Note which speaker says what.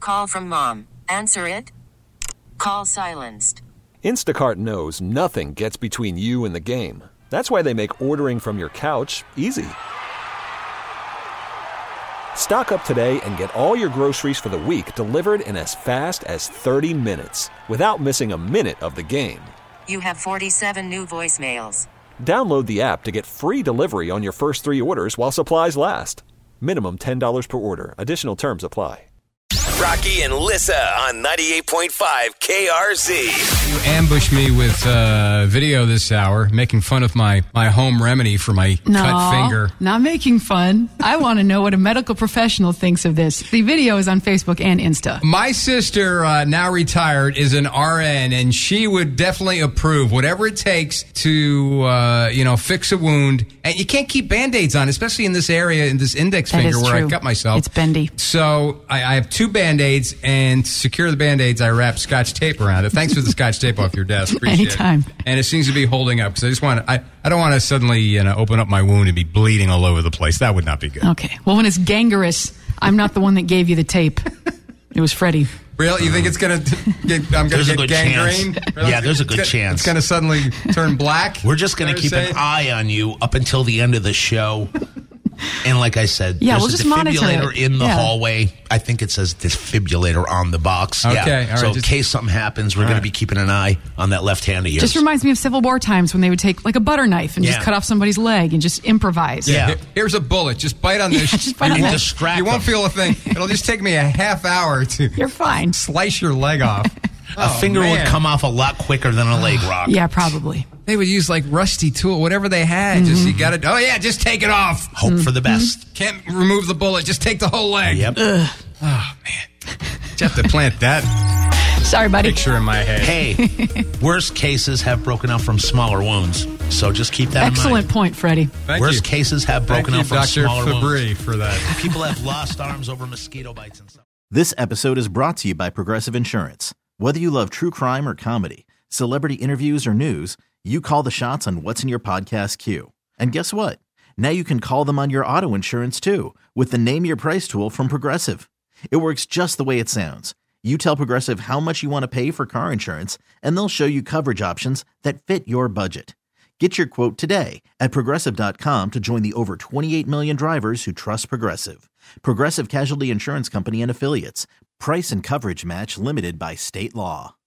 Speaker 1: call from mom. Answer it. Call silenced.
Speaker 2: Instacart knows nothing gets between you and the game. That's why they make ordering from your couch easy. Stock up today and get all your groceries for the week delivered in as fast as 30 minutes without missing a minute of the game.
Speaker 1: You have 47 new voicemails.
Speaker 2: Download the app to get free delivery on your first 3 orders while supplies last. Minimum $10 per order. Additional terms apply.
Speaker 3: Rocky and Lissa on 98.5 KRZ.
Speaker 4: You ambushed me with video this hour, making fun of my home remedy for my cut finger.
Speaker 5: Not making fun. I want to know what a medical professional thinks of this. The video is on Facebook and Insta.
Speaker 4: My sister, now retired, is an RN, and she would definitely approve whatever it takes to, fix a wound. And you can't keep Band-Aids on, especially in this area, in this index finger where I cut myself.
Speaker 5: It's bendy.
Speaker 4: So I have 2 Band-Aids, and to secure the Band-Aids, I wrap Scotch tape around it. Thanks for the Scotch tape off your desk. Appreciate
Speaker 5: Anytime.
Speaker 4: it. And it seems to be holding up, because I don't want to suddenly open up my wound and be bleeding all over the place. That would not be good.
Speaker 5: Okay. Well, when it's gangrenous, I'm not the one that gave you the tape. It was Freddie.
Speaker 4: Really? You think it's going to I'm going to get gangrene?
Speaker 6: Really? Yeah, there's a good chance.
Speaker 4: It's going to suddenly turn black?
Speaker 6: We're just going to keep an eye on you up until the end of the show. And like I said, there's
Speaker 5: we'll
Speaker 6: a
Speaker 5: just monitor
Speaker 6: defibrillator
Speaker 5: it.
Speaker 6: in the hallway. I think it says defibrillator on the box.
Speaker 4: Okay,
Speaker 6: yeah.
Speaker 4: all right,
Speaker 6: so in case something happens, we're going to be keeping an eye on that left hand of yours.
Speaker 5: Just reminds me of Civil War times when they would take like a butter knife and just cut off somebody's leg and just improvise.
Speaker 6: Yeah.
Speaker 4: Here's a bullet. Just bite on this.
Speaker 5: Just bite on that.
Speaker 6: Distract
Speaker 4: You won't
Speaker 6: them.
Speaker 4: feel a thing. It'll just take me a half hour to
Speaker 5: You're fine.
Speaker 4: slice your leg off.
Speaker 6: A finger would come off a lot quicker than a leg rock.
Speaker 5: Yeah, probably.
Speaker 4: They would use like rusty tool, whatever they had. Just you got to. Oh yeah, just take it off.
Speaker 6: Hope for the best.
Speaker 4: Can't remove the bullet. Just take the whole leg.
Speaker 6: Yep.
Speaker 4: Oh man, just have to plant that
Speaker 5: Sorry, buddy.
Speaker 4: picture in my head.
Speaker 6: Hey, worst cases have broken out from smaller wounds. So just keep that in mind.
Speaker 5: Excellent point, Freddie.
Speaker 4: Thank
Speaker 6: Worst
Speaker 4: you.
Speaker 6: cases have broken
Speaker 4: Thank
Speaker 6: out
Speaker 4: you,
Speaker 6: from
Speaker 4: Dr.
Speaker 6: smaller
Speaker 4: Fabry,
Speaker 6: wounds.
Speaker 4: for that.
Speaker 6: People have lost arms over mosquito bites and stuff.
Speaker 7: This episode is brought to you by Progressive Insurance. Whether you love true crime or comedy, celebrity interviews or news, you call the shots on what's in your podcast queue. And guess what? Now you can call them on your auto insurance too with the Name Your Price tool from Progressive. It works just the way it sounds. You tell Progressive how much you want to pay for car insurance, and they'll show you coverage options that fit your budget. Get your quote today at Progressive.com to join the over 28 million drivers who trust Progressive. Progressive Casualty Insurance Company and Affiliates. Price and coverage match limited by state law.